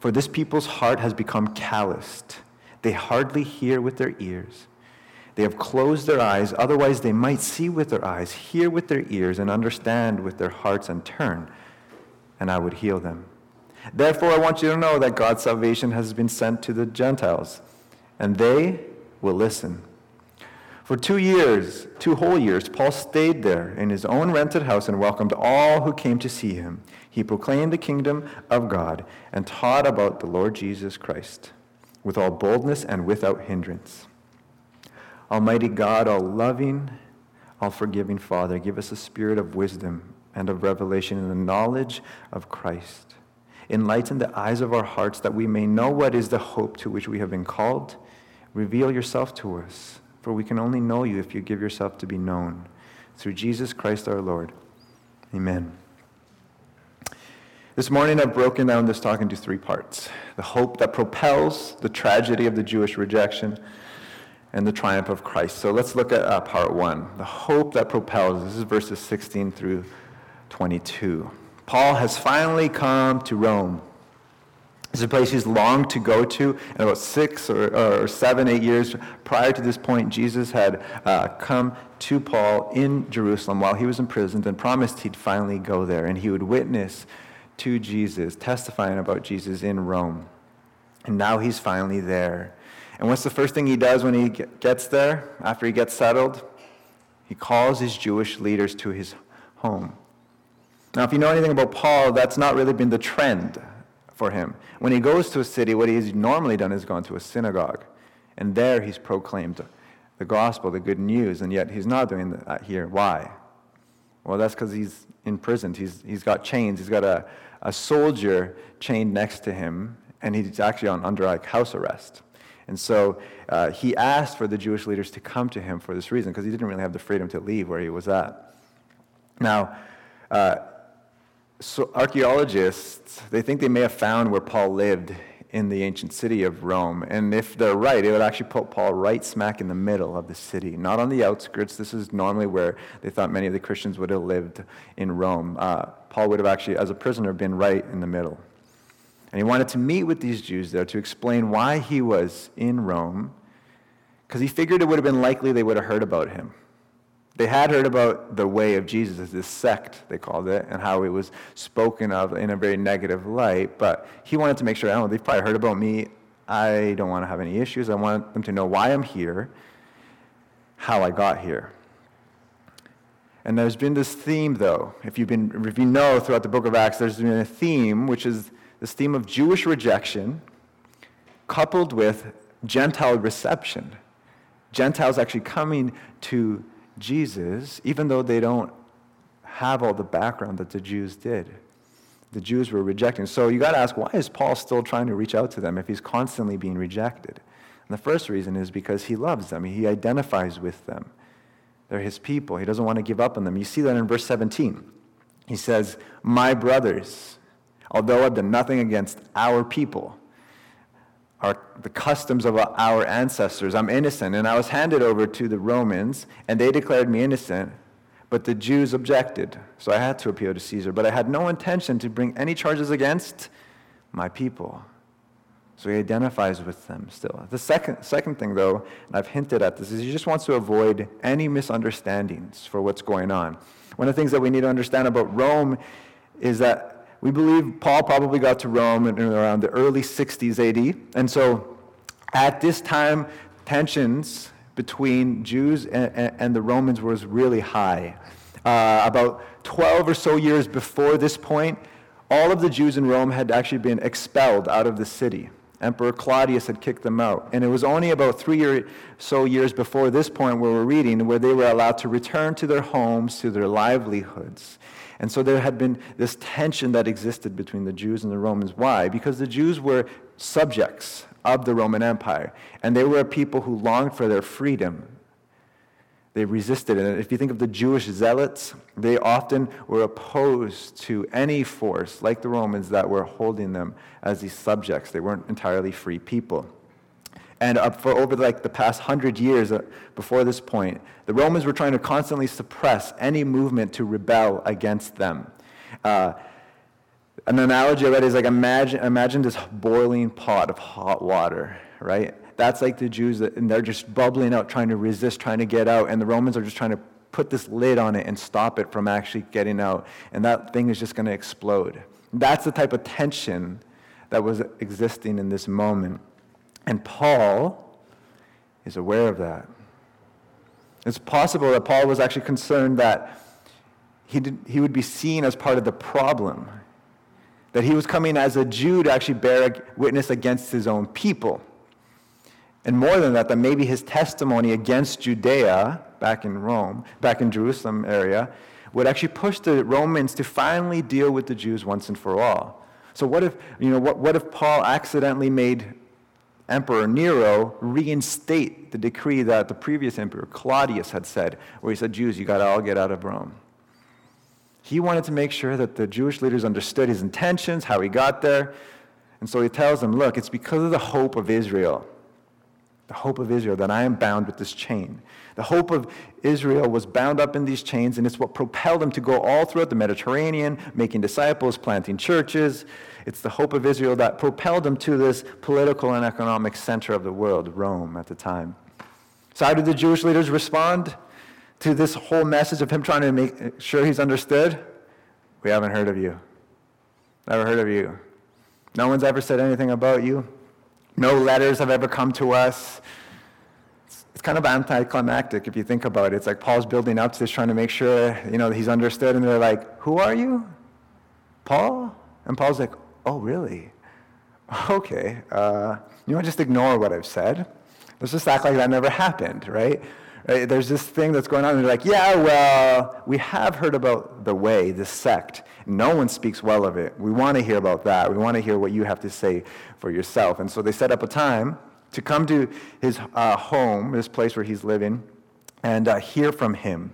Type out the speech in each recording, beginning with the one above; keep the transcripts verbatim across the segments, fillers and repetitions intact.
For this people's heart has become calloused. They hardly hear with their ears. They have closed their eyes, otherwise they might see with their eyes, hear with their ears, and understand with their hearts and turn, and I would heal them. Therefore, I want you to know that God's salvation has been sent to the Gentiles, and they will listen. For two years, two whole years, Paul stayed there in his own rented house and welcomed all who came to see him. He proclaimed the kingdom of God and taught about the Lord Jesus Christ with all boldness and without hindrance. Almighty God, all loving, all forgiving Father, give us a spirit of wisdom and of revelation in the knowledge of Christ. Enlighten the eyes of our hearts that we may know what is the hope to which we have been called. Reveal yourself to us, for we can only know you if you give yourself to be known. Through Jesus Christ our Lord. Amen. This morning I've broken down this talk into three parts. The hope that propels, the tragedy of the Jewish rejection, and the triumph of Christ. So let's look at uh, part one. The hope that propels. This is verses sixteen through twenty-two. Paul has finally come to Rome. This is a place he's longed to go to. And about six or, or seven, eight years prior to this point, Jesus had uh, come to Paul in Jerusalem while he was imprisoned and promised he'd finally go there and he would witness to Jesus, testifying about Jesus in Rome. And now he's finally there. And what's the first thing he does when he gets there, after he gets settled? He calls his Jewish leaders to his home. Now, if you know anything about Paul, that's not really been the trend for him. When he goes to a city, what he's normally done is gone to a synagogue. And there he's proclaimed the gospel, the good news, and yet he's not doing that here. Why? Well, that's because he's imprisoned. He's He's got chains. He's got a, a soldier chained next to him, and he's actually on under like house arrest. And so uh, he asked for the Jewish leaders to come to him for this reason, because he didn't really have the freedom to leave where he was at. Now, uh, so archaeologists, they think they may have found where Paul lived in the ancient city of Rome. And if they're right, it would actually put Paul right smack in the middle of the city, not on the outskirts. This is normally where they thought many of the Christians would have lived in Rome. Uh, Paul would have actually, as a prisoner, been right in the middle. And he wanted to meet with these Jews there to explain why he was in Rome, because he figured it would have been likely they would have heard about him. They had heard about the way of Jesus, this sect, they called it, and how it was spoken of in a very negative light, but he wanted to make sure, oh, they've probably heard about me. I don't want to have any issues. I want them to know why I'm here, how I got here. And there's been this theme, though. If you've been, if you know throughout the book of Acts, there's been a theme, which is this theme of Jewish rejection coupled with Gentile reception. Gentiles actually coming to Jesus, even though they don't have all the background that the Jews did. The Jews were rejecting. So you got to ask, why is Paul still trying to reach out to them if he's constantly being rejected? And the first reason is because he loves them. He identifies with them. They're his people. He doesn't want to give up on them. You see that in verse seventeen. He says, "My brothers, although I've done nothing against our people, Our, the customs of our ancestors, I'm innocent, and I was handed over to the Romans, and they declared me innocent, but the Jews objected, so I had to appeal to Caesar, but I had no intention to bring any charges against my people." So he identifies with them still. The second, second thing, though, and I've hinted at this, is he just wants to avoid any misunderstandings for what's going on. One of the things that we need to understand about Rome is that we believe Paul probably got to Rome in around the early sixties A D. And so at this time, tensions between Jews and, and the Romans was really high. Uh, about twelve or so years before this point, all of the Jews in Rome had actually been expelled out of the city. Emperor Claudius had kicked them out. And it was only about three or so years before this point where we're reading, where they were allowed to return to their homes, to their livelihoods. And so there had been this tension that existed between the Jews and the Romans. Why? Because the Jews were subjects of the Roman Empire, and they were a people who longed for their freedom. They resisted it. And if you think of the Jewish zealots, they often were opposed to any force, like the Romans, that were holding them as these subjects. They weren't entirely free people. And uh, for over like the past hundred years uh, before this point, the Romans were trying to constantly suppress any movement to rebel against them. Uh, An analogy I read is like imagine imagine this boiling pot of hot water, right? That's like the Jews, that, and they're just bubbling out, trying to resist, trying to get out, and the Romans are just trying to put this lid on it and stop it from actually getting out, and that thing is just going to explode. That's the type of tension that was existing in this moment, and Paul is aware of that. It's possible that Paul was actually concerned that he did, he would be seen as part of the problem, that he was coming as a Jew to actually bear witness against his own people. And more than that, that maybe his testimony against Judea, back in Rome, back in Jerusalem area, would actually push the Romans to finally deal with the Jews once and for all. So what if, you know, what, what if Paul accidentally made Emperor Nero reinstate the decree that the previous emperor, Claudius, had said, where he said, Jews, you got to all get out of Rome. He wanted to make sure that the Jewish leaders understood his intentions, how he got there. And so he tells them, look, it's because of the hope of Israel, the hope of Israel, that I am bound with this chain. The hope of Israel was bound up in these chains, and it's what propelled him to go all throughout the Mediterranean, making disciples, planting churches. It's the hope of Israel that propelled him to this political and economic center of the world, Rome, at the time. So how did the Jewish leaders respond to this whole message of him trying to make sure he's understood? We haven't heard of you. Never heard of you. No one's ever said anything about you. No letters have ever come to us. It's, it's kind of anticlimactic if you think about it. It's like Paul's building up to this, trying to make sure, you know, he's understood, and they're like, who are you? Paul? And Paul's like, oh, really? Okay. Uh, you want to just ignore what I've said? Let's just act like that never happened, right? Right? There's this thing that's going on, and they're like, yeah, well, we have heard about the way, this sect. No one speaks well of it. We want to hear about that. We want to hear what you have to say for yourself. And so they set up a time to come to his uh, home, this place where he's living, and uh, hear from him.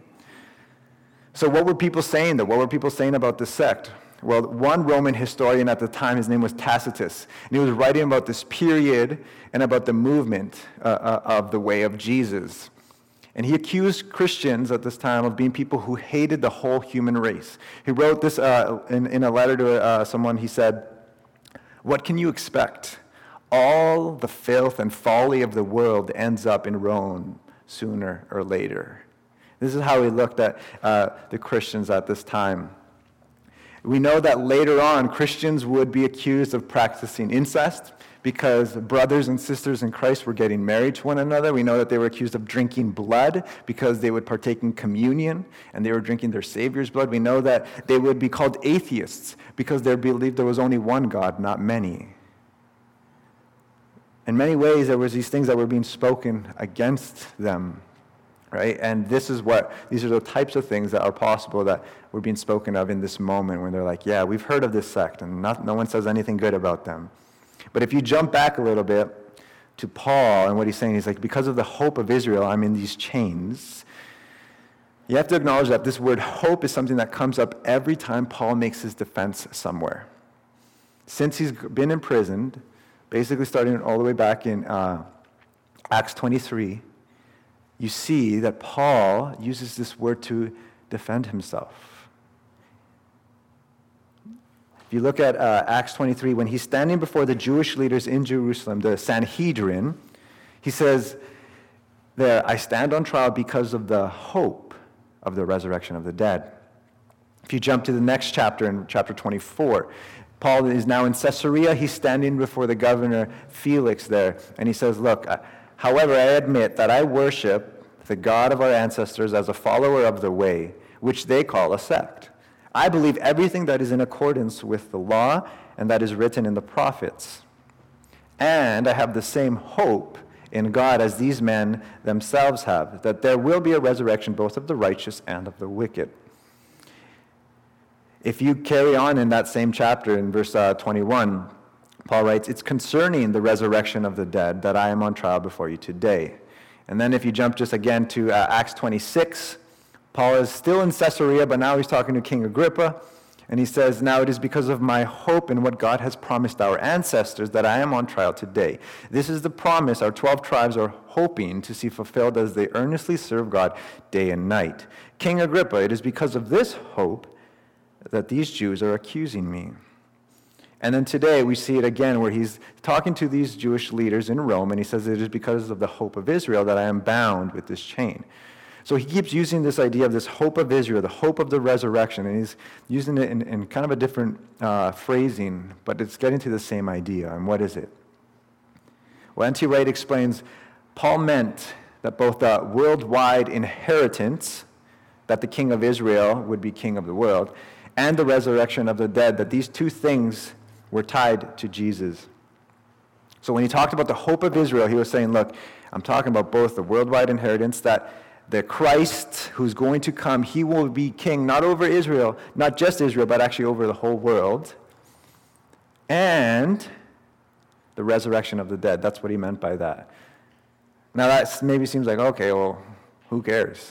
So what were people saying, though? What were people saying about this sect? Well, one Roman historian at the time, his name was Tacitus, and he was writing about this period and about the movement uh, uh, of the way of Jesus. And he accused Christians at this time of being people who hated the whole human race. He wrote this uh, in, in a letter to uh, someone. He said, what can you expect? All the filth and folly of the world ends up in Rome sooner or later. This is how he looked at uh, the Christians at this time. We know that later on, Christians would be accused of practicing incest, because brothers and sisters in Christ were getting married to one another. We know that they were accused of drinking blood because they would partake in communion and they were drinking their Savior's blood. We know that they would be called atheists because they believed there was only one God, not many. In many ways, there was these things that were being spoken against them, right? And this is what, these are the types of things that are possible that were being spoken of in this moment when they're like, yeah, we've heard of this sect and not, no one says anything good about them. But if you jump back a little bit to Paul and what he's saying, he's like, because of the hope of Israel, I'm in these chains. You have to acknowledge that this word hope is something that comes up every time Paul makes his defense somewhere. Since he's been imprisoned, basically starting all the way back in uh, Acts twenty-three, you see that Paul uses this word to defend himself. If you look at uh, Acts twenty-three, when he's standing before the Jewish leaders in Jerusalem, the Sanhedrin, he says there, I stand on trial because of the hope of the resurrection of the dead. If you jump to the next chapter, in chapter twenty-four, Paul is now in Caesarea. He's standing before the governor Felix there, and he says, look, however, I admit that I worship the God of our ancestors as a follower of the way, which they call a sect. I believe everything that is in accordance with the law and that is written in the prophets. And I have the same hope in God as these men themselves have, that there will be a resurrection both of the righteous and of the wicked. If you carry on in that same chapter in verse uh, twenty-one, Paul writes, it's concerning the resurrection of the dead that I am on trial before you today. And then if you jump just again to uh, Acts twenty-six, Paul is still in Caesarea, but now he's talking to King Agrippa, and he says, now it is because of my hope in what God has promised our ancestors that I am on trial today. This is the promise our twelve tribes are hoping to see fulfilled as they earnestly serve God day and night. King Agrippa, it is because of this hope that these Jews are accusing me. And then today we see it again where he's talking to these Jewish leaders in Rome, and he says, it is because of the hope of Israel that I am bound with this chain. So he keeps using this idea of this hope of Israel, the hope of the resurrection, and he's using it in, in kind of a different uh, phrasing, but it's getting to the same idea. And what is it? Well, N T Wright explains, Paul meant that both the worldwide inheritance, that the king of Israel would be king of the world, and the resurrection of the dead, that these two things were tied to Jesus. So when he talked about the hope of Israel, he was saying, look, I'm talking about both the worldwide inheritance, that the Christ who's going to come, he will be king, not over Israel, not just Israel, but actually over the whole world, and the resurrection of the dead. That's what he meant by that. Now that maybe seems like, okay, well, who cares?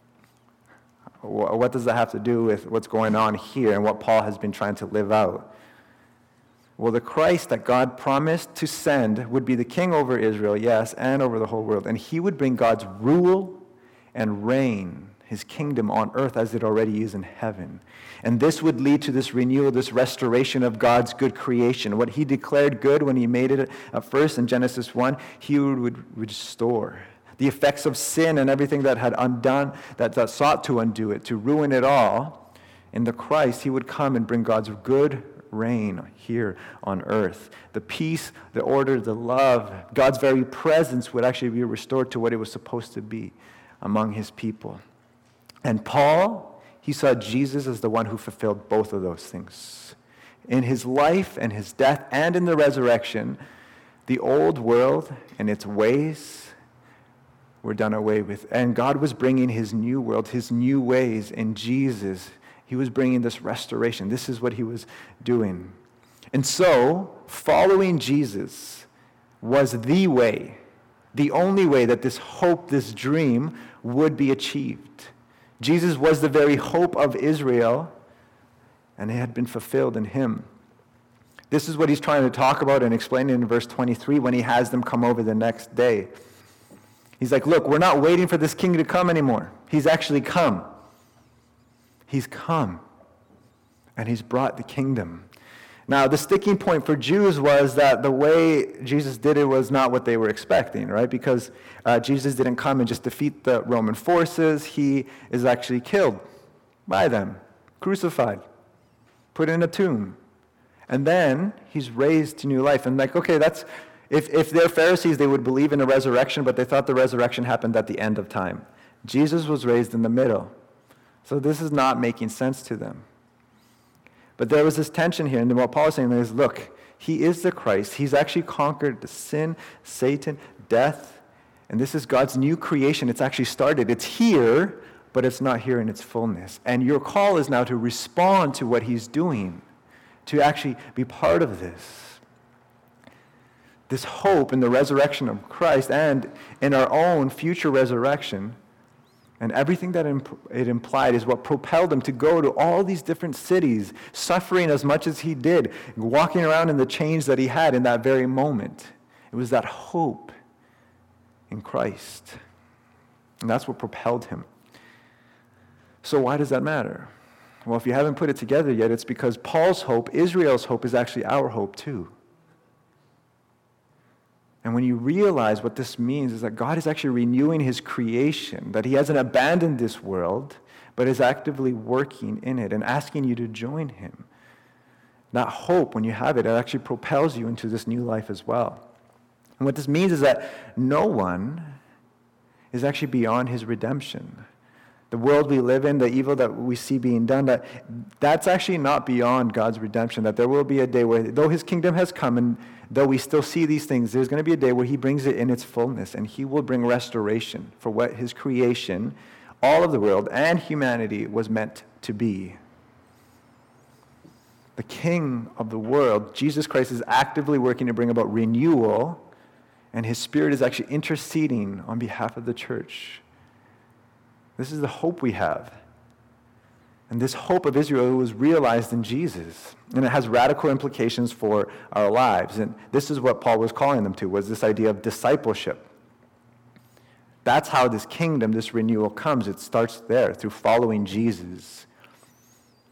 What does that have to do with what's going on here and what Paul has been trying to live out? Well, the Christ that God promised to send would be the king over Israel, yes, and over the whole world. And he would bring God's rule and reign, his kingdom on earth as it already is in heaven. And this would lead to this renewal, this restoration of God's good creation. What he declared good when he made it at first in Genesis one, he would restore. The effects of sin and everything that had undone, that, that sought to undo it, to ruin it all, in the Christ, he would come and bring God's good reign here on earth. The peace, the order, the love, God's very presence would actually be restored to what it was supposed to be among his people. And Paul, he saw Jesus as the one who fulfilled both of those things. In his life and his death and in the resurrection, the old world and its ways were done away with. And God was bringing his new world, his new ways in Jesus. He was bringing this restoration. This is what he was doing. And so, following Jesus was the way, the only way that this hope, this dream would be achieved. Jesus was the very hope of Israel, and it had been fulfilled in him. This is what he's trying to talk about and explain in verse twenty-three when he has them come over the next day. He's like, look, we're not waiting for this king to come anymore. He's actually come. He's come, and he's brought the kingdom. Now, the sticking point for Jews was that the way Jesus did it was not what they were expecting, right? Because uh, Jesus didn't come and just defeat the Roman forces. He is actually killed by them, crucified, put in a tomb. And then he's raised to new life. And like, okay, that's, if, if they're Pharisees, they would believe in a resurrection, but they thought the resurrection happened at the end of time. Jesus was raised in the middle. So this is not making sense to them. But there was this tension here, and what Paul is saying is, look, he is the Christ. He's actually conquered the sin, Satan, death, and this is God's new creation. It's actually started. It's here, but it's not here in its fullness. And your call is now to respond to what he's doing, to actually be part of this. This hope in the resurrection of Christ and in our own future resurrection. And everything that it implied is what propelled him to go to all these different cities, suffering as much as he did, walking around in the chains that he had in that very moment. It was that hope in Christ. And that's what propelled him. So why does that matter? Well, if you haven't put it together yet, it's because Paul's hope, Israel's hope, is actually our hope too. And when you realize what this means is that God is actually renewing his creation, that he hasn't abandoned this world, but is actively working in it and asking you to join him. That hope, when you have it, it actually propels you into this new life as well. And what this means is that no one is actually beyond his redemption. The world we live in, the evil that we see being done, that that's actually not beyond God's redemption, that there will be a day where, though his kingdom has come and though we still see these things, there's going to be a day where he brings it in its fullness, and he will bring restoration for what his creation, all of the world and humanity, was meant to be. The King of the world, Jesus Christ, is actively working to bring about renewal, and his Spirit is actually interceding on behalf of the church. This is the hope we have. And this hope of Israel was realized in Jesus. And it has radical implications for our lives. And this is what Paul was calling them to, was this idea of discipleship. That's how this kingdom, this renewal comes. It starts there, through following Jesus.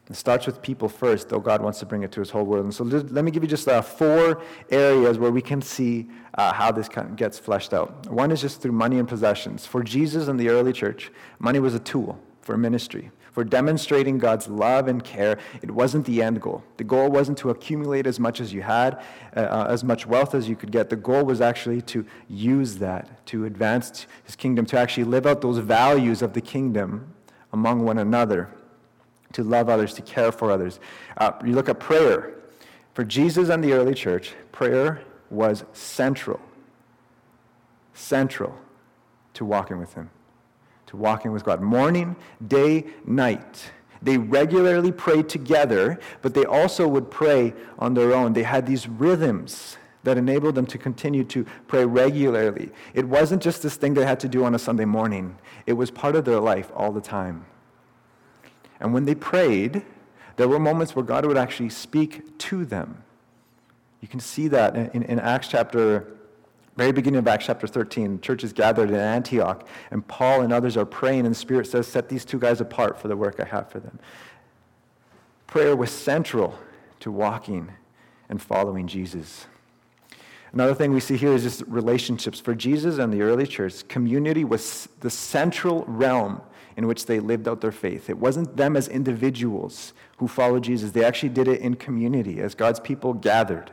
It starts with people first, though God wants to bring it to his whole world. And so just, let me give you just uh, four areas where we can see uh, how this kind of gets fleshed out. One is just through money and possessions. For Jesus and the early church, money was a tool for ministry, for demonstrating God's love and care. It wasn't the end goal. The goal wasn't to accumulate as much as you had, uh, as much wealth as you could get. The goal was actually to use that, to advance his kingdom, to actually live out those values of the kingdom among one another, to love others, to care for others. Uh, you look at prayer. For Jesus and the early church, prayer was central, central to walking with him, to walking with God. Morning, day, night. They regularly prayed together, but they also would pray on their own. They had these rhythms that enabled them to continue to pray regularly. It wasn't just this thing they had to do on a Sunday morning. It was part of their life all the time. And when they prayed, there were moments where God would actually speak to them. You can see that in, in Acts chapter, very beginning of Acts chapter thirteen. Churches gathered in Antioch, and Paul and others are praying, and the Spirit says, set these two guys apart for the work I have for them. Prayer was central to walking and following Jesus. Another thing we see here is just relationships. For Jesus and the early church, community was the central realm in which they lived out their faith. It wasn't them as individuals who followed Jesus. They actually did it in community as God's people gathered.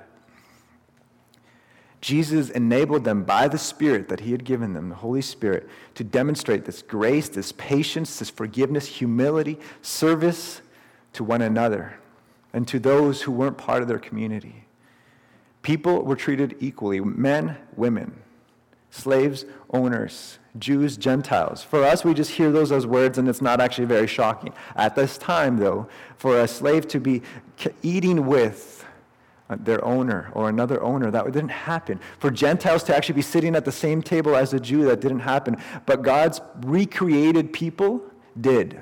Jesus enabled them by the Spirit that he had given them, the Holy Spirit, to demonstrate this grace, this patience, this forgiveness, humility, service to one another and to those who weren't part of their community. People were treated equally, men, women, slaves, owners, Jews, Gentiles. For us, we just hear those as words, and it's not actually very shocking. At this time, though, for a slave to be eating with their owner or another owner, that didn't happen. For Gentiles to actually be sitting at the same table as a Jew, that didn't happen. But God's recreated people did.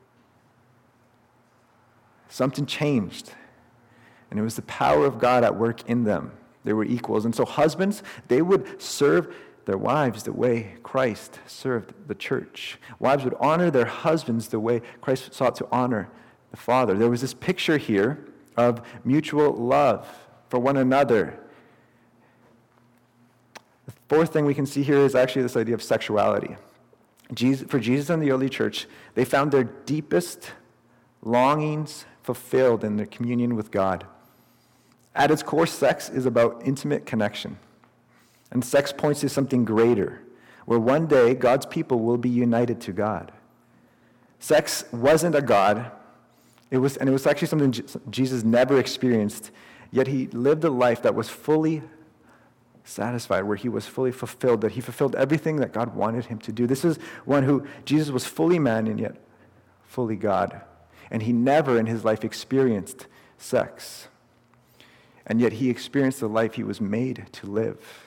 Something changed. And it was the power of God at work in them. They were equals. And so husbands, they would serve their wives the way Christ served the church. Wives would honor their husbands the way Christ sought to honor the Father. There was this picture here of mutual love for one another. The fourth thing we can see here is actually this idea of sexuality. Jesus, for Jesus and the early church, they found their deepest longings fulfilled in their communion with God. At its core, sex is about intimate connection. And sex points to something greater, where one day God's people will be united to God. Sex wasn't a God. It was, and it was actually something Jesus never experienced, yet he lived a life that was fully satisfied, where he was fully fulfilled, that he fulfilled everything that God wanted him to do. This is one who, Jesus was fully man and yet fully God. And he never in his life experienced sex. And yet he experienced the life he was made to live.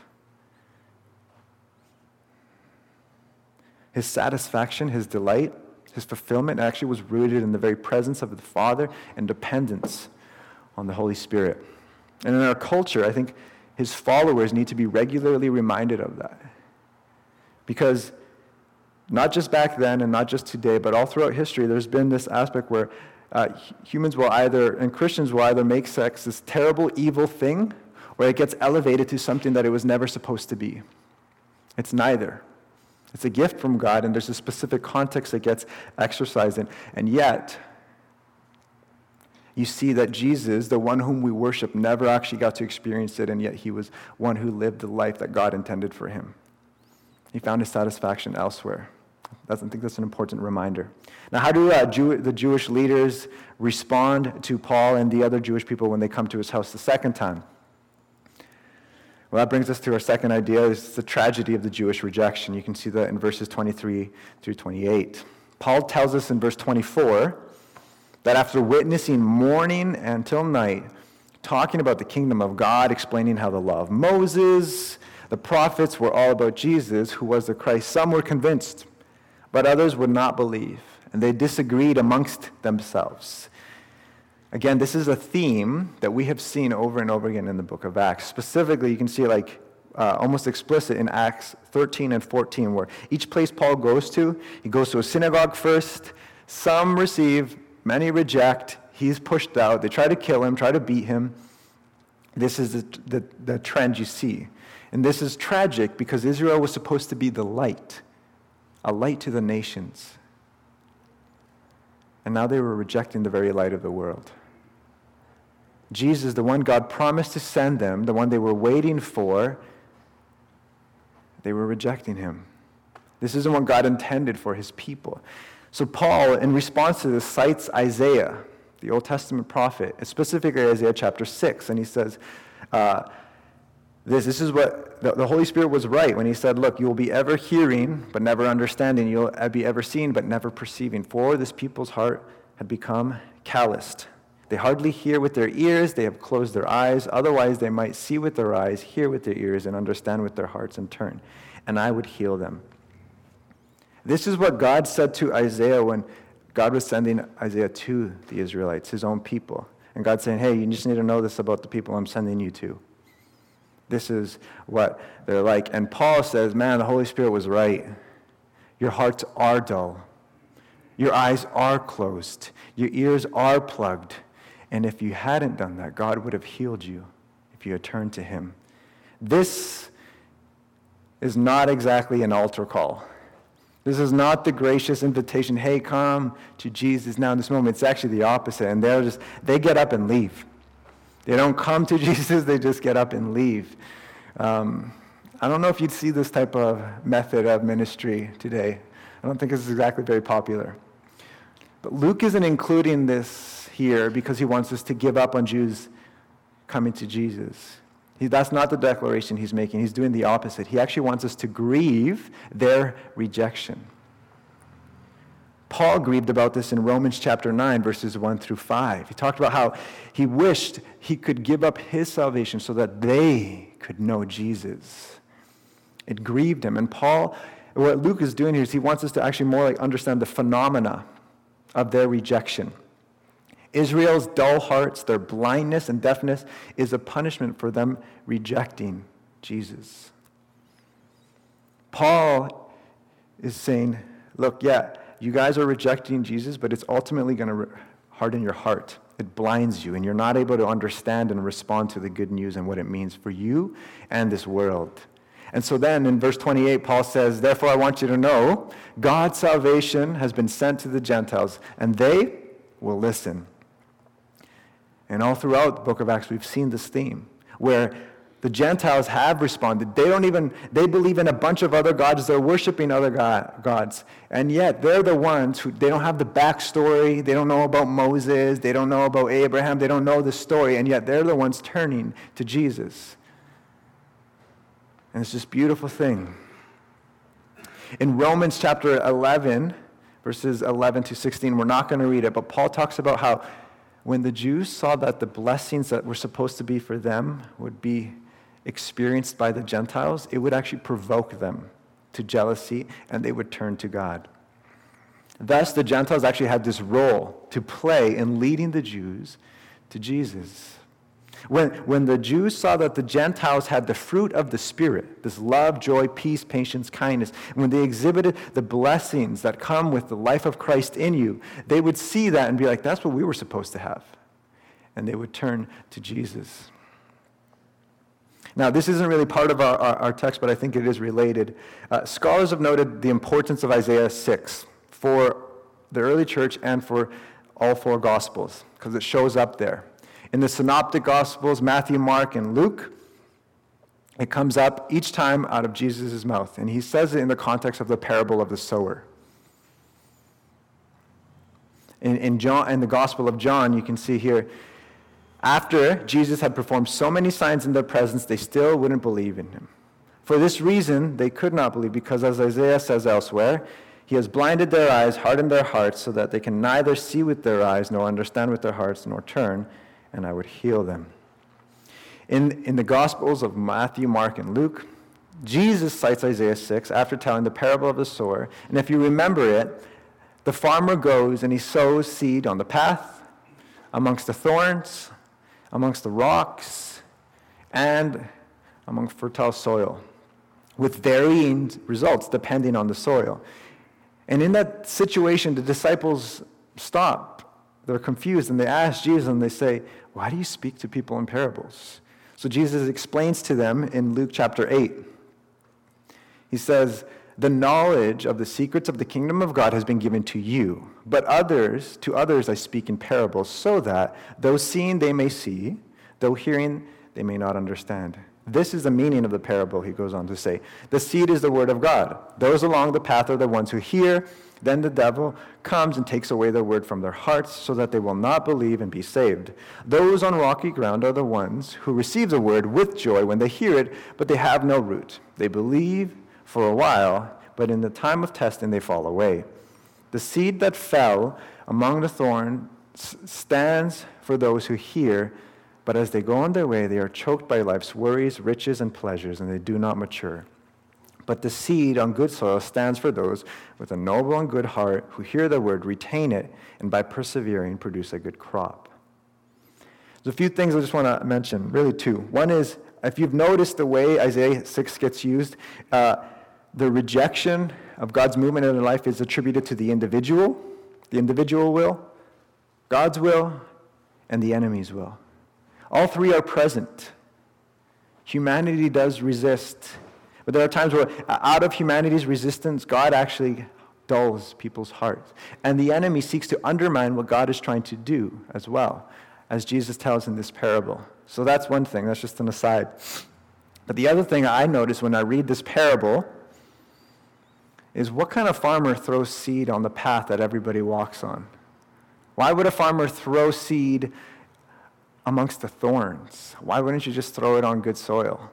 His satisfaction, his delight, his fulfillment actually was rooted in the very presence of the Father and dependence on the Holy Spirit. And in our culture, I think his followers need to be regularly reminded of that. Because not just back then and not just today, but all throughout history, there's been this aspect where uh, humans will either, and Christians will either make sex this terrible, evil thing, or it gets elevated to something that it was never supposed to be. It's neither. It's a gift from God, and there's a specific context that gets exercised in. And yet, you see that Jesus, the one whom we worship, never actually got to experience it, and yet he was one who lived the life that God intended for him. He found his satisfaction elsewhere. I think that's an important reminder. Now, how do uh, Jew- the Jewish leaders respond to Paul and the other Jewish people when they come to his house the second time? Well, that brings us to our second idea, is the tragedy of the Jewish rejection. You can see that in verses twenty-three through twenty-eight. Paul tells us in verse twenty-four that after witnessing morning until night, talking about the kingdom of God, explaining how the law of Moses, the prophets were all about Jesus, who was the Christ, some were convinced, but others would not believe, and they disagreed amongst themselves. Again, this is a theme that we have seen over and over again in the book of Acts. Specifically, you can see like uh, almost explicit in Acts thirteen and fourteen, where each place Paul goes to, he goes to a synagogue first. Some receive, many reject. He's pushed out. They try to kill him, try to beat him. This is the, the, the trend you see. And this is tragic because Israel was supposed to be the light, a light to the nations. And now they were rejecting the very light of the world. Jesus, the one God promised to send them, the one they were waiting for, they were rejecting him. This isn't what God intended for his people. So Paul, in response to this, cites Isaiah, the Old Testament prophet, specifically Isaiah chapter six, and he says, uh, this, this is what the, the Holy Spirit was right when he said, look, you will be ever hearing, but never understanding. You'll be ever seeing, but never perceiving. For this people's heart had become calloused. They hardly hear with their ears, they have closed their eyes. Otherwise they might see with their eyes, hear with their ears, and understand with their hearts and turn. And I would heal them. This is what God said to Isaiah when God was sending Isaiah to the Israelites, his own people. And God saying, hey, you just need to know this about the people I'm sending you to. This is what they're like. And Paul says, man, the Holy Spirit was right. Your hearts are dull. Your eyes are closed. Your ears are plugged. And if you hadn't done that, God would have healed you if you had turned to him. This is not exactly an altar call. This is not the gracious invitation, hey, come to Jesus now in this moment. It's actually the opposite. And they're just, they get up and leave. They don't come to Jesus, they just get up and leave. Um, I don't know if you'd see this type of method of ministry today. I don't think it's exactly very popular. But Luke isn't including this here because he wants us to give up on Jews coming to Jesus. He, that's not the declaration he's making. He's doing the opposite. He actually wants us to grieve their rejection. Paul grieved about this in Romans chapter nine, verses one through five. He talked about how he wished he could give up his salvation so that they could know Jesus. It grieved him. And Paul, what Luke is doing here is he wants us to actually more like understand the phenomena of their rejection. Israel's dull hearts, their blindness and deafness is a punishment for them rejecting Jesus. Paul is saying, look, yeah, you guys are rejecting Jesus, but it's ultimately going to re- harden your heart. It blinds you, and you're not able to understand and respond to the good news and what it means for you and this world. And so then in verse twenty-eight, Paul says, therefore I want you to know, God's salvation has been sent to the Gentiles, and they will listen. And all throughout the book of Acts, we've seen this theme, where the Gentiles have responded. They don't even, they believe in a bunch of other gods. They're worshiping other god, gods. And yet, they're the ones who, they don't have the backstory. They don't know about Moses. They don't know about Abraham. They don't know the story. And yet, they're the ones turning to Jesus. And it's this beautiful thing. In Romans chapter eleven, verses eleven to sixteen, we're not going to read it, but Paul talks about how when the Jews saw that the blessings that were supposed to be for them would be experienced by the Gentiles, it would actually provoke them to jealousy, and they would turn to God. Thus, the Gentiles actually had this role to play in leading the Jews to Jesus. When, when the Jews saw that the Gentiles had the fruit of the Spirit, this love, joy, peace, patience, kindness, when they exhibited the blessings that come with the life of Christ in you, they would see that and be like, that's what we were supposed to have. And they would turn to Jesus. Now, this isn't really part of our, our, our text, but I think it is related. Uh, scholars have noted the importance of Isaiah six for the early church and for all four Gospels, because it shows up there. In the Synoptic Gospels, Matthew, Mark, and Luke, it comes up each time out of Jesus' mouth. And he says it in the context of the parable of the sower. In, in, John, in the Gospel of John, you can see here, after Jesus had performed so many signs in their presence, they still wouldn't believe in him. For this reason, they could not believe, because as Isaiah says elsewhere, he has blinded their eyes, hardened their hearts, so that they can neither see with their eyes, nor understand with their hearts, nor turn, and I would heal them. In, in the Gospels of Matthew, Mark, and Luke, Jesus cites Isaiah six after telling the parable of the sower. And if you remember it, the farmer goes and he sows seed on the path, amongst the thorns, amongst the rocks, and among fertile soil, with varying results depending on the soil. And in that situation, the disciples stop they're confused, and they ask Jesus, and they say, why do you speak to people in parables? So Jesus explains to them in Luke chapter eight. He says, the knowledge of the secrets of the kingdom of God has been given to you, but others, to others I speak in parables, so that though seeing they may see, though hearing they may not understand. This is the meaning of the parable, he goes on to say. The seed is the word of God. Those along the path are the ones who hear. Then the devil comes and takes away the word from their hearts so that they will not believe and be saved. Those on rocky ground are the ones who receive the word with joy when they hear it, but they have no root. They believe for a while, but in the time of testing they fall away. The seed that fell among the thorns stands for those who hear, but as they go on their way, they are choked by life's worries, riches, and pleasures, and they do not mature. But the seed on good soil stands for those with a noble and good heart who hear the word, retain it, and by persevering produce a good crop. There's a few things I just want to mention, really two. One is, if you've noticed the way Isaiah six gets used, uh, the rejection of God's movement in their life is attributed to the individual, the individual will, God's will, and the enemy's will. All three are present. Humanity does resist. But there are times where out of humanity's resistance, God actually dulls people's hearts. And the enemy seeks to undermine what God is trying to do as well, as Jesus tells in this parable. So that's one thing. That's just an aside. But the other thing I notice when I read this parable is, what kind of farmer throws seed on the path that everybody walks on? Why would a farmer throw seed amongst the thorns? Why wouldn't you just throw it on good soil?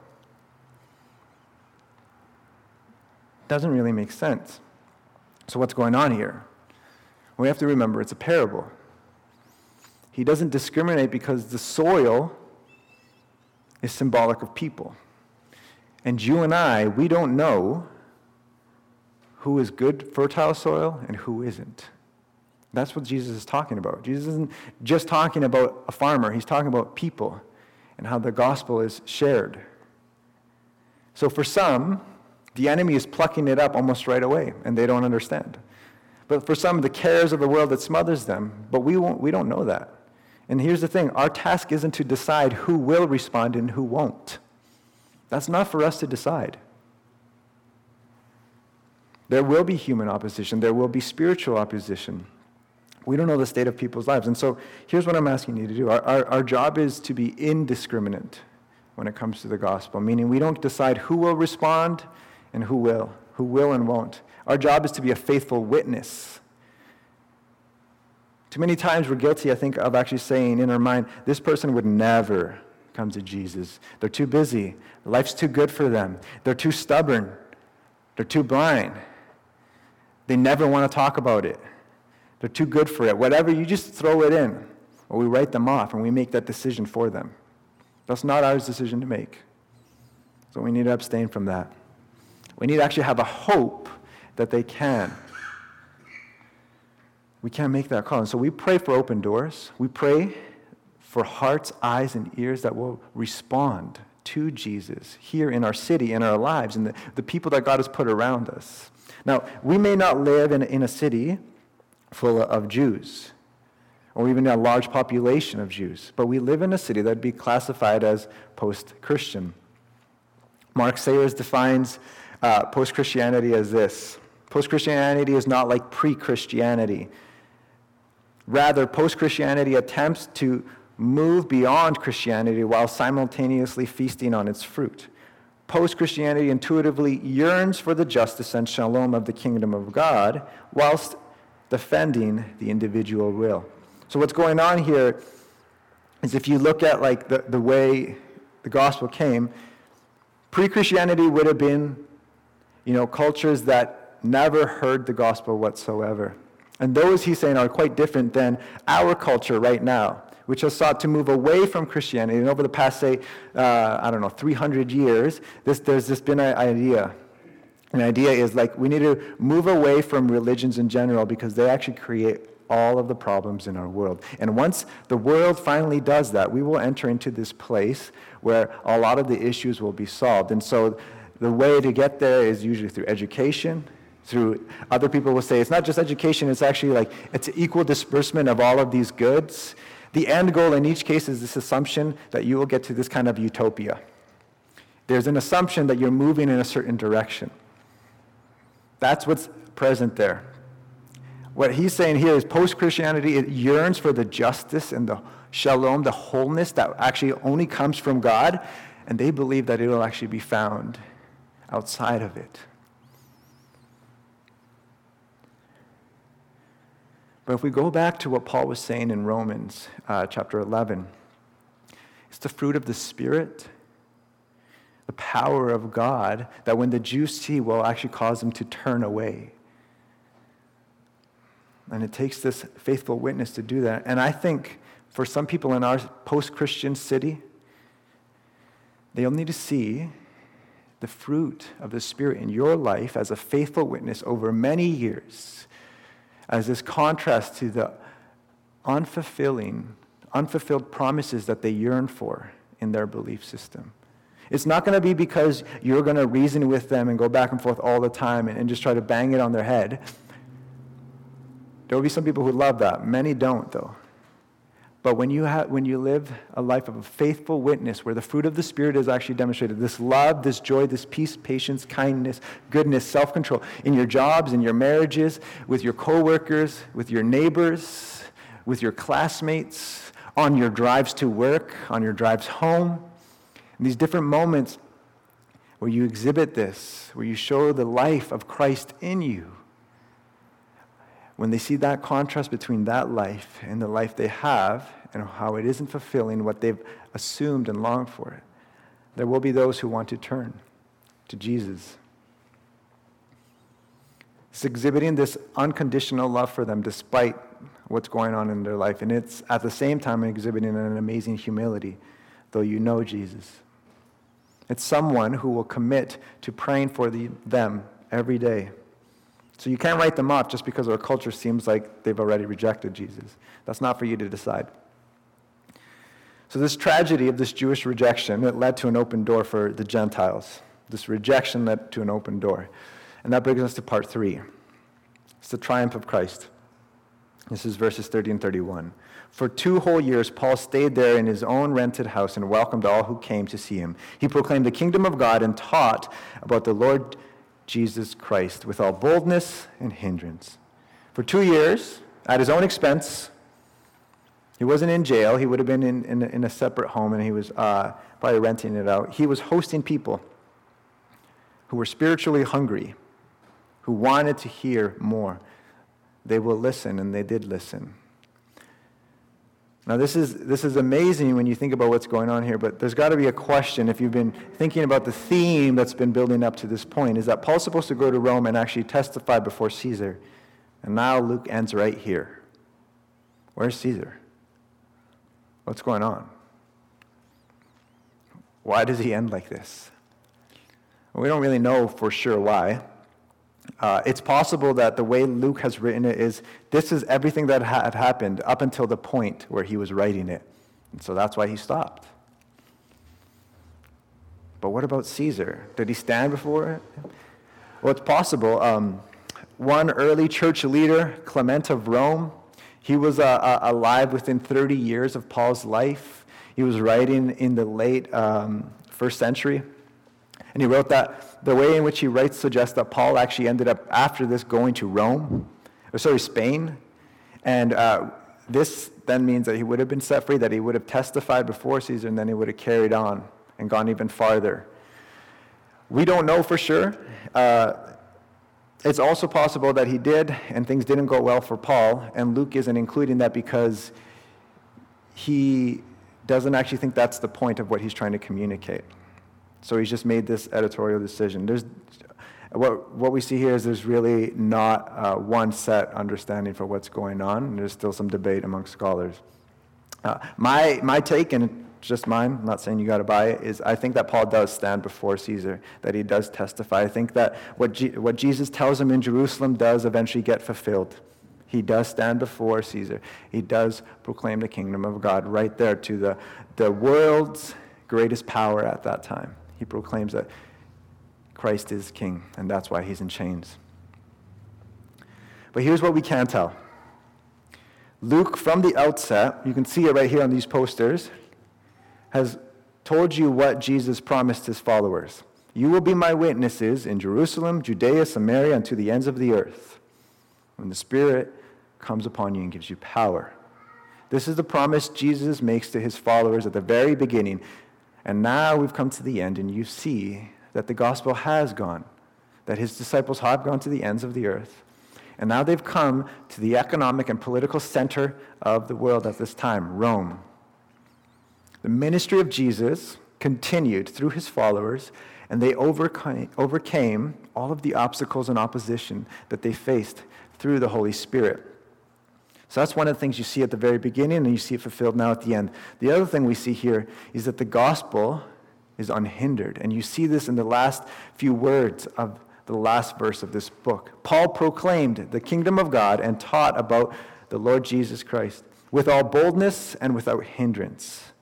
Doesn't really make sense. So what's going on here? We have to remember it's a parable. He doesn't discriminate because the soil is symbolic of people. And you and I, we don't know who is good, fertile soil and who isn't. That's what Jesus is talking about. Jesus isn't just talking about a farmer. He's talking about people and how the gospel is shared. So for some, the enemy is plucking it up almost right away, and they don't understand. But for some, the cares of the world that smothers them, but we won't, we don't know that. And here's the thing, our task isn't to decide who will respond and who won't. That's not for us to decide. There will be human opposition. There will be spiritual opposition. We don't know the state of people's lives. And so here's what I'm asking you to do. Our, our, our job is to be indiscriminate when it comes to the gospel, meaning we don't decide who will respond and who will, who will and won't. Our job is to be a faithful witness. Too many times we're guilty, I think, of actually saying in our mind, this person would never come to Jesus. They're too busy. Life's too good for them. They're too stubborn. They're too blind. They never want to talk about it. They're too good for it. Whatever, you just throw it in, or we write them off and we make that decision for them. That's not our decision to make. So we need to abstain from that. We need to actually have a hope that they can. We can't make that call. And so we pray for open doors. We pray for hearts, eyes, and ears that will respond to Jesus here in our city, in our lives, and the, the people that God has put around us. Now, we may not live in, in a city full of Jews, or even a large population of Jews, but we live in a city that would be classified as post-Christian. Mark Sayers defines uh, post-Christianity as this. Post-Christianity is not like pre-Christianity. Rather, post-Christianity attempts to move beyond Christianity while simultaneously feasting on its fruit. Post-Christianity intuitively yearns for the justice and shalom of the kingdom of God whilst defending the individual will. So what's going on here is, if you look at like the, the way the gospel came, pre-Christianity would have been, you know, cultures that never heard the gospel whatsoever. And those, he's saying, are quite different than our culture right now, which has sought to move away from Christianity. And over the past, say, uh, I don't know, three hundred years, this, there's this been an idea. An idea is like, we need to move away from religions in general because they actually create all of the problems in our world. And once the world finally does that, we will enter into this place where a lot of the issues will be solved. And so the way to get there is usually through education Through other people will say it's not just education, it's actually like it's equal disbursement of all of these goods. The end goal in each case is this assumption that you will get to this kind of utopia. There's an assumption that you're moving in a certain direction. That's what's present there. What he's saying here is post-Christianity, it yearns for the justice and the shalom, the wholeness that actually only comes from God, and they believe that it will actually be found outside of it. But if we go back to what Paul was saying in Romans uh, chapter eleven, it's the fruit of the Spirit, the power of God, that when the Jews see will actually cause them to turn away. And it takes this faithful witness to do that. And I think for some people in our post-Christian city, they'll need to see the fruit of the Spirit in your life as a faithful witness over many years, as this contrast to the unfulfilling, unfulfilled promises that they yearn for in their belief system. It's not going to be because you're going to reason with them and go back and forth all the time and, and just try to bang it on their head. There will be some people who love that. Many don't, though. But when you have, when you live a life of a faithful witness where the fruit of the Spirit is actually demonstrated, this love, this joy, this peace, patience, kindness, goodness, self-control, in your jobs, in your marriages, with your coworkers, with your neighbors, with your classmates, on your drives to work, on your drives home, in these different moments where you exhibit this, where you show the life of Christ in you, when they see that contrast between that life and the life they have and how it isn't fulfilling what they've assumed and longed for, there will be those who want to turn to Jesus. It's exhibiting this unconditional love for them despite what's going on in their life. And it's at the same time exhibiting an amazing humility, though you know Jesus. It's someone who will commit to praying for the, them every day. So you can't write them off just because our culture seems like they've already rejected Jesus. That's not for you to decide. So this tragedy of this Jewish rejection, it led to an open door for the Gentiles. This rejection led to an open door. And that brings us to part three. It's the triumph of Christ. This is verses thirty and thirty-one. For two whole years, Paul stayed there in his own rented house and welcomed all who came to see him. He proclaimed the kingdom of God and taught about the Lord Jesus Christ with all boldness and hindrance. For two years, at his own expense, he wasn't in jail. He would have been in, in, in a separate home, and he was uh, probably renting it out. He was hosting people who were spiritually hungry, who wanted to hear more. They will listen, and they did listen. Now, this is this is amazing when you think about what's going on here, but there's got to be a question, if you've been thinking about the theme that's been building up to this point, is that Paul's supposed to go to Rome and actually testify before Caesar. And now Luke ends right here. Where's Caesar? What's going on? Why does he end like this? Well, we don't really know for sure why. Uh, it's possible that the way Luke has written it is, this is everything that had happened up until the point where he was writing it. And so that's why he stopped. But what about Caesar? Did he stand before him? Well, it's possible. Um, one early church leader, Clement of Rome, he was uh, uh, alive within thirty years of Paul's life. He was writing in the late um, first century. And he wrote that the way in which he writes suggests that Paul actually ended up, after this, going to Rome, or sorry, Spain. And uh, this then means that he would have been set free, that he would have testified before Caesar, and then he would have carried on and gone even farther. We don't know for sure. Uh, it's also possible that he did, and things didn't go well for Paul, and Luke isn't including that because he doesn't actually think that's the point of what he's trying to communicate. So he's just made this editorial decision. There's, what, what we see here is there's really not uh, one set understanding for what's going on, and there's still some debate among scholars. Uh, my, my take, and just mine, I'm not saying you got to buy it, is I think that Paul does stand before Caesar, that he does testify. I think that what, G- what Jesus tells him in Jerusalem does eventually get fulfilled. He does stand before Caesar. He does proclaim the kingdom of God right there to the, the world's greatest power at that time. He proclaims that Christ is king, and that's why he's in chains. But here's what we can tell. Luke, from the outset, you can see it right here on these posters, has told you what Jesus promised his followers. You will be my witnesses in Jerusalem, Judea, Samaria, and to the ends of the earth, when the Spirit comes upon you and gives you power. This is the promise Jesus makes to his followers at the very beginning. And now we've come to the end, and you see that the gospel has gone, that his disciples have gone to the ends of the earth. And now they've come to the economic and political center of the world at this time, Rome. The ministry of Jesus continued through his followers, and they overcame, overcame all of the obstacles and opposition that they faced through the Holy Spirit. So that's one of the things you see at the very beginning, and you see it fulfilled now at the end. The other thing we see here is that the gospel is unhindered, and you see this in the last few words of the last verse of this book. Paul proclaimed the kingdom of God and taught about the Lord Jesus Christ with all boldness and without hindrance.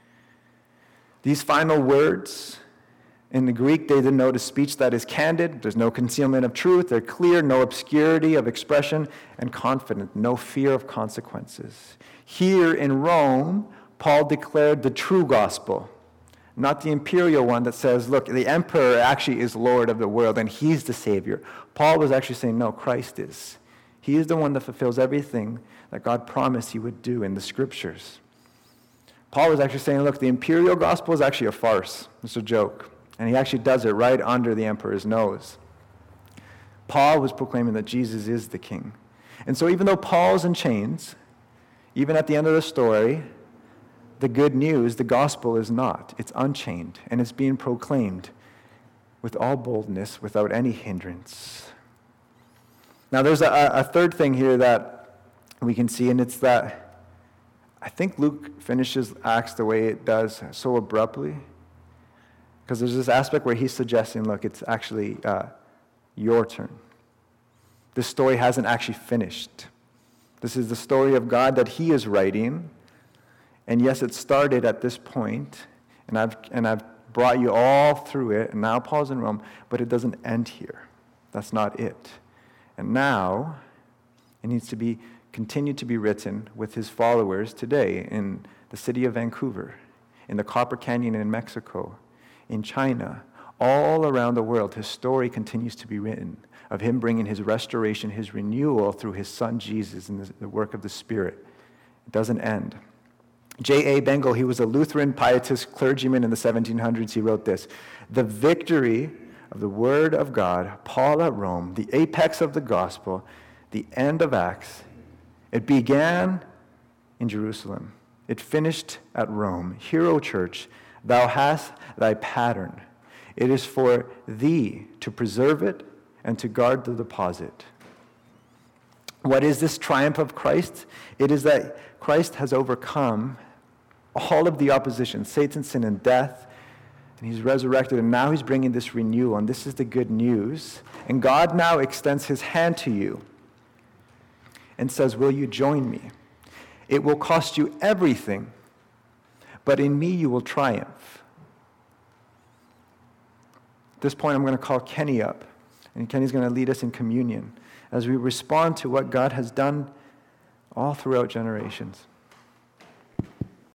These final words, in the Greek, they denote a speech that is candid. There's no concealment of truth. They're clear, no obscurity of expression, and confident, no fear of consequences. Here in Rome, Paul declared the true gospel, not the imperial one that says, look, the emperor actually is Lord of the world, and he's the Savior. Paul was actually saying, no, Christ is. He is the one that fulfills everything that God promised he would do in the Scriptures. Paul was actually saying, look, the imperial gospel is actually a farce. It's a joke. And he actually does it right under the emperor's nose. Paul was proclaiming that Jesus is the king. And so even though Paul's in chains, even at the end of the story, the good news, the gospel is not. It's unchained, and it's being proclaimed with all boldness, without any hindrance. Now there's a, a third thing here that we can see, and it's that I think Luke finishes Acts the way it does, so abruptly. Because there's this aspect where he's suggesting, look, it's actually uh, your turn. This story hasn't actually finished. This is the story of God that he is writing. And yes, it started at this point, and I've, and I've brought you all through it, and now Paul's in Rome, but it doesn't end here. That's not it. And now, it needs to be continued to be written with his followers today in the city of Vancouver, in the Copper Canyon in Mexico, in China, all around the world. His story continues to be written of him bringing his restoration, his renewal through his son Jesus and the work of the Spirit. It doesn't end. J A Bengal, he was a Lutheran pietist clergyman in the seventeen hundreds. He wrote this: the victory of the Word of God, Paul at Rome, the apex of the gospel, the end of Acts, it began in Jerusalem. It finished at Rome. Hear, O church, thou hast thy pattern. It is for thee to preserve it and to guard the deposit. What is this triumph of Christ? It is that Christ has overcome all of the opposition, Satan, sin, and death, and he's resurrected, and now he's bringing this renewal, and this is the good news. And God now extends his hand to you and says, will you join me? It will cost you everything, but in me you will triumph. At this point, I'm going to call Kenny up, and Kenny's going to lead us in communion as we respond to what God has done all throughout generations.